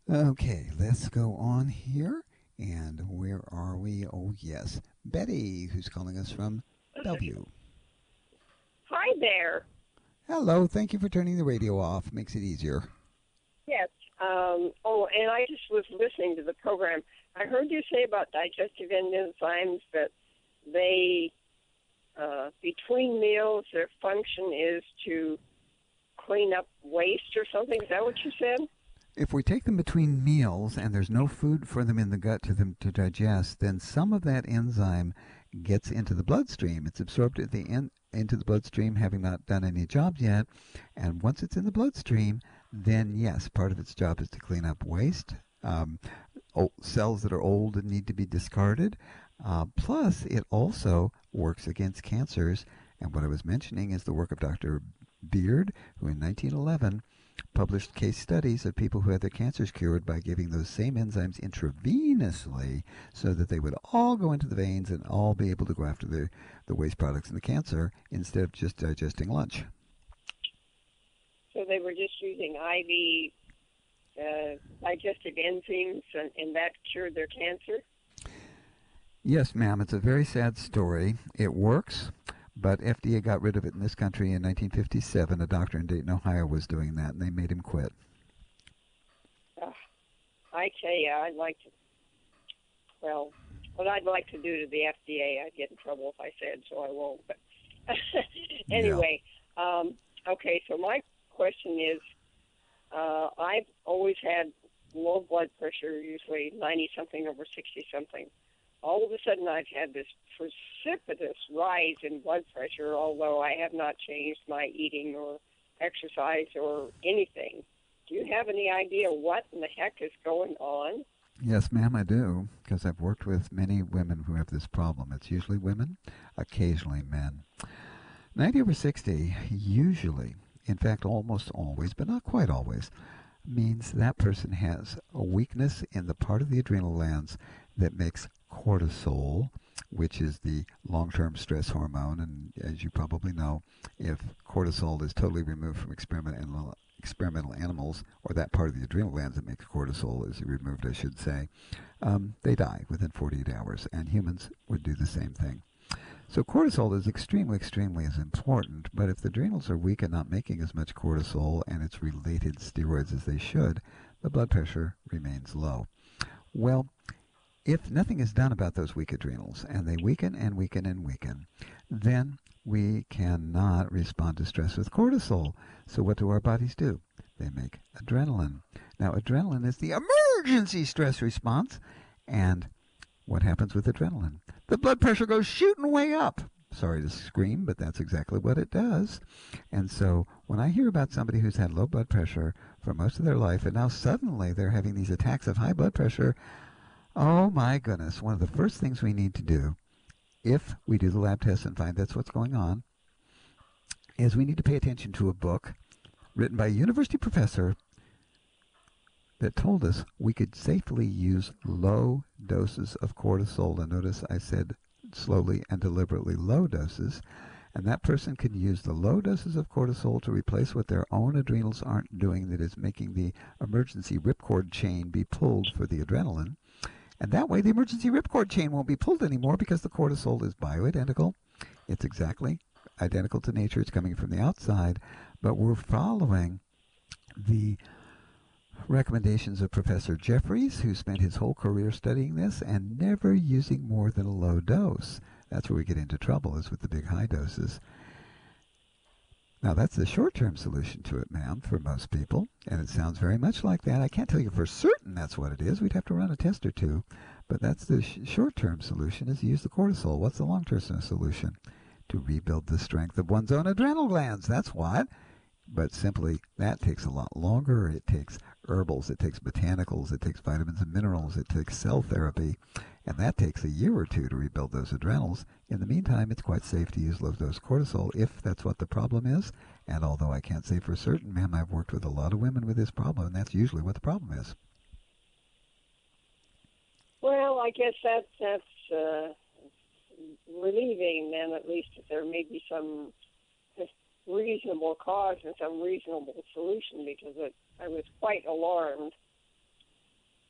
Okay, let's go on here. And where are we? Oh, yes. Betty, who's calling us from Bellevue. Hi there. Hello, thank you for turning the radio off. Makes it easier. Yes. And I just was listening to the program. I heard you say about digestive enzymes that they, between meals, their function is to clean up waste or something. Is that what you said? If we take them between meals and there's no food for them in the gut to them to digest, then some of that enzyme gets into the bloodstream. It's absorbed at the end into the bloodstream, having not done any job yet. And once it's in the bloodstream, then yes, part of its job is to clean up waste, um, cells that are old and need to be discarded. Plus, it also works against cancers. And what I was mentioning is the work of Dr. Beard, who in 1911 published case studies of people who had their cancers cured by giving those same enzymes intravenously so that they would all go into the veins and all be able to go after the waste products in the cancer instead of just digesting lunch. So they were just using IV digestive enzymes, and that cured their cancer? Yes, ma'am, it's a very sad story. It works, but FDA got rid of it in this country in 1957. A doctor in Dayton, Ohio was doing that, and they made him quit. Uh, I tell you, I'd like to, well, what I'd like to do to the FDA, I'd get in trouble if I said, so I won't. But Yeah. anyway, okay, so my question is, I've always had low blood pressure, usually 90 something over 60 something. All of a sudden, I've had this precipitous rise in blood pressure, although I have not changed my eating or exercise or anything. Do you have any idea what in the heck is going on? Yes, ma'am, I do, because I've worked with many women who have this problem. It's usually women, occasionally men. 90 over 60, usually, in fact, almost always, but not quite always, means that person has a weakness in the part of the adrenal glands that makes cortisol, which is the long term stress hormone. And as you probably know, if cortisol is totally removed from experimental animals, or that part of the adrenal glands that makes cortisol is removed, I should say, they die within 48 hours. And humans would do the same thing. So cortisol is extremely, extremely is important, but if the adrenals are weak and not making as much cortisol and its related steroids as they should, the blood pressure remains low. Well, if nothing is done about those weak adrenals, and they weaken and weaken and weaken, then we cannot respond to stress with cortisol. So what do our bodies do? They make adrenaline. Now, adrenaline is the emergency stress response, and what happens with adrenaline? The blood pressure goes shooting way up. Sorry to scream, but that's exactly what it does. And so when I hear about somebody who's had low blood pressure for most of their life and now suddenly they're having these attacks of high blood pressure, oh my goodness, one of the first things we need to do, if we do the lab test and find that's what's going on, is we need to pay attention to a book written by a university professor that told us we could safely use low doses of cortisol. And notice I said slowly and deliberately low doses. And that person can use the low doses of cortisol to replace what their own adrenals aren't doing, that is making the emergency ripcord chain be pulled for the adrenaline. And that way the emergency ripcord chain won't be pulled anymore because the cortisol is bioidentical. It's exactly identical to nature. It's coming from the outside. But we're following the recommendations of Professor Jeffries, who spent his whole career studying this and never using more than a low dose. That's where we get into trouble, is with the big high doses. Now, that's the short term solution to it, ma'am, for most people, and it sounds very much like that. I can't tell you for certain that's what it is. We'd have to run a test or two, but that's the short term solution, is use the cortisol. What's the long term solution? To rebuild the strength of one's own adrenal glands. That's what. But simply, that takes a lot longer. It takes herbals, it takes botanicals, it takes vitamins and minerals, it takes cell therapy, and that takes a year or two to rebuild those adrenals. In the meantime, it's quite safe to use low dose cortisol if that's what the problem is. And although I can't say for certain, ma'am, I've worked with a lot of women with this problem, and that's usually what the problem is. Well, I guess that's relieving then, at least if there may be some reasonable cause and some reasonable solution, because I was quite alarmed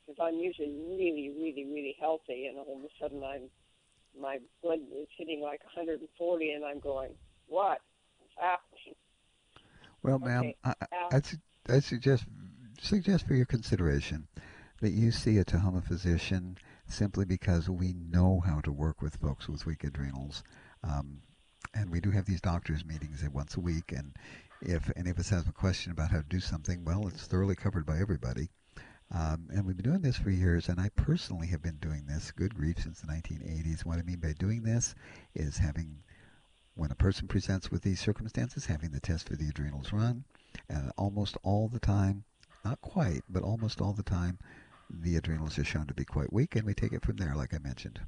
because I'm usually really, really, really healthy, and all of a sudden my blood is hitting like 140, and I'm going, what is happening? Well, ma'am, Okay. I'd suggest for your consideration that you see a Tahoma physician simply because we know how to work with folks with weak adrenals. Um, and we do have these doctors' meetings once a week. And if any of us has a question about how to do something, well, it's thoroughly covered by everybody. And we've been doing this for years, and I personally have been doing this, good grief, since the 1980s. What I mean by doing this is having, when a person presents with these circumstances, having the test for the adrenals run, and almost all the time, not quite, but almost all the time, the adrenals are shown to be quite weak, and we take it from there, like I mentioned.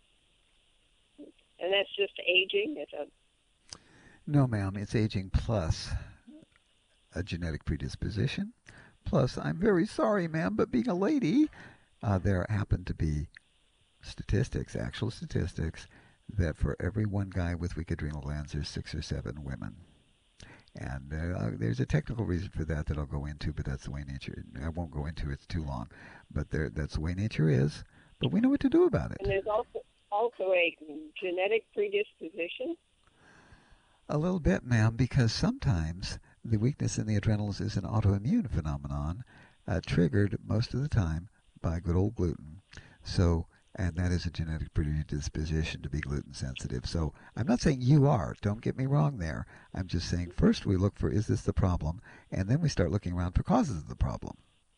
And that's just aging? No, ma'am, it's aging plus a genetic predisposition. Plus, I'm very sorry, ma'am, but being a lady, there happen to be statistics, actual statistics, that for every one guy with weak adrenal glands, there's 6 or 7 women. And there's a technical reason for that I'll go into, but that's the way nature. I won't go into it; it's too long. But that's the way nature is. But we know what to do about it. And there's also a genetic predisposition. A little bit, ma'am, because sometimes the weakness in the adrenals is an autoimmune phenomenon, triggered most of the time by good old gluten. So, and that is a genetic predisposition to be gluten sensitive. So I'm not saying you are. Don't get me wrong there. I'm just saying first we look for, is this the problem? And then we start looking around for causes of the problem.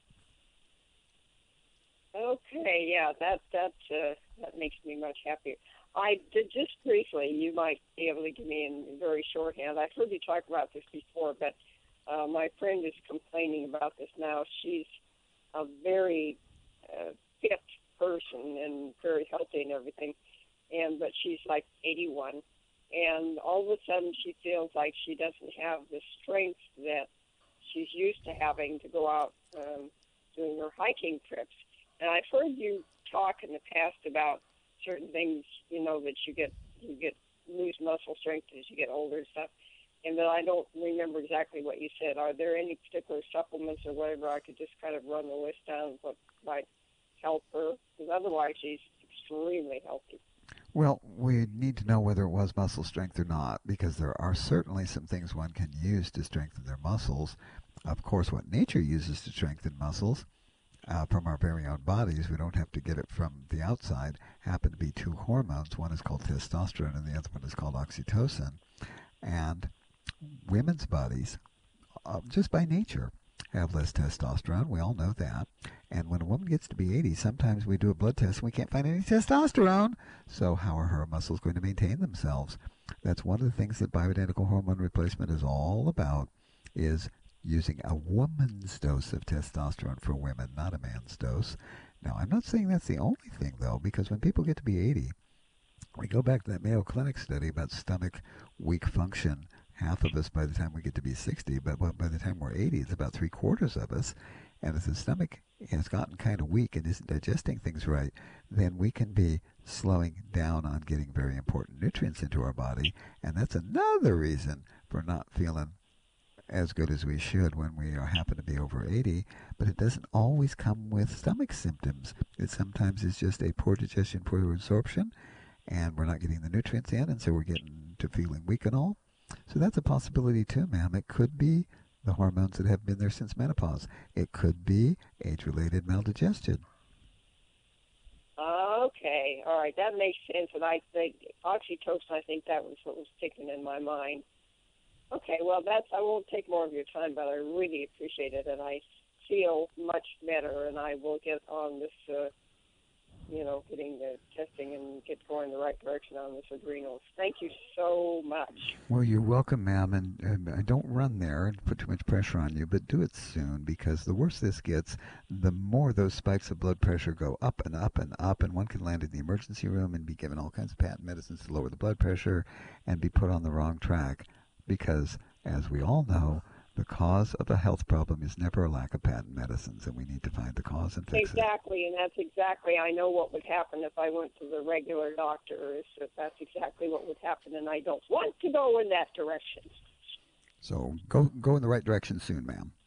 Okay, yeah, that makes me much happier. I did just briefly. You might be able to give me in very shorthand. I've heard you talk about this before, but my friend is complaining about this now. She's a very fit person and very healthy and everything, but she's like 81, and all of a sudden she feels like she doesn't have the strength that she's used to having to go out doing her hiking trips. And I've heard you talk in the past about certain things, that you lose muscle strength as you get older and stuff. And then I don't remember exactly what you said. Are there any particular supplements or whatever I could just kind of run the list down of what might help her? Because otherwise she's extremely healthy. Well, we need to know whether it was muscle strength or not, because there are certainly some things one can use to strengthen their muscles. Of course, what nature uses to strengthen muscles from our very own bodies, we don't have to get it from the outside, happen to be 2 hormones. One is called testosterone and the other one is called oxytocin. And women's bodies, just by nature, have less testosterone. We all know that. And when a woman gets to be 80, sometimes we do a blood test and we can't find any testosterone. So how are her muscles going to maintain themselves? That's one of the things that bioidentical hormone replacement is all about, is using a woman's dose of testosterone for women, not a man's dose. Now, I'm not saying that's the only thing, though, because when people get to be 80, we go back to that Mayo Clinic study about stomach weak function. Half of us by the time we get to be 60, but by the time we're 80, it's about 3/4 of us. And if the stomach has gotten kind of weak and isn't digesting things right, then we can be slowing down on getting very important nutrients into our body. And that's another reason for not feeling as good as we should when we happen to be over 80, but it doesn't always come with stomach symptoms. It sometimes is just a poor digestion, poor absorption, and we're not getting the nutrients in, and so we're getting to feeling weak and all. So that's a possibility too, ma'am. It could be the hormones that have been there since menopause. It could be age-related maldigestion. Okay, all right, that makes sense. And I think oxytocin, I think that was what was sticking in my mind. Okay, well, I won't take more of your time, but I really appreciate it, and I feel much better, and I will get on this, getting the testing and get going the right direction on this adrenals. Thank you so much. Well, you're welcome, ma'am, and I don't run there and put too much pressure on you, but do it soon, because the worse this gets, the more those spikes of blood pressure go up and up and up, and one can land in the emergency room and be given all kinds of patent medicines to lower the blood pressure and be put on the wrong track. Because, as we all know, the cause of a health problem is never a lack of patent medicines, and we need to find the cause and fix it. Exactly, and that's exactly, I know what would happen if I went to the regular doctor, is that that's exactly what would happen, and I don't want to go in that direction. So go in the right direction soon, ma'am.